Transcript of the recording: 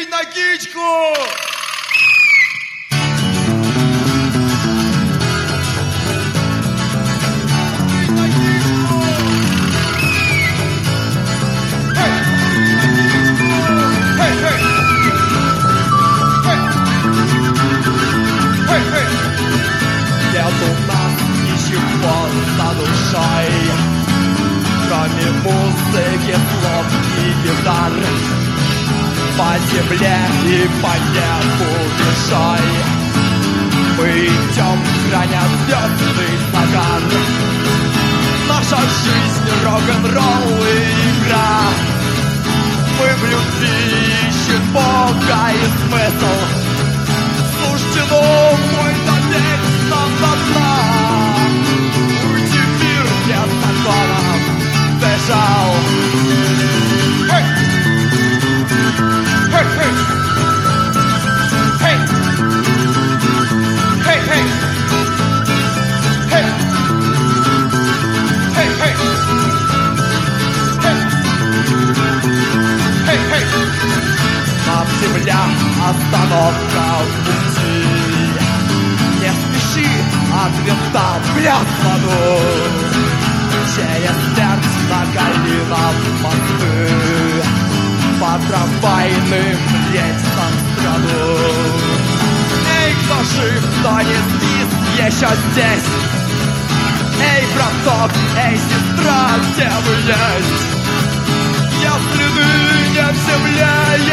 Дуй на кичку! Кроме музыки, слов и гитар, по земле и по небу бежай. Мы идем, храня звездный загар. Наша жизнь рок-н-ролл и игра. Мы в любви ищем Бога и смысл. Суждено мой доверить нам до дна. Уйти в мир без законов бежал. Hey! Hey, hey! Hey! Hey, hey! Hey! Hey, hey! Hey! Hey, hey! Нам земля остановка в пути. Не спеши, ответа пляс в воду. Через смерть на колено мосты, по трамвайным рельсам страну. Эй, кто жив, кто не спит, еще здесь. Эй, браток, эй, сестра, где вы есть? Если ты не в земле,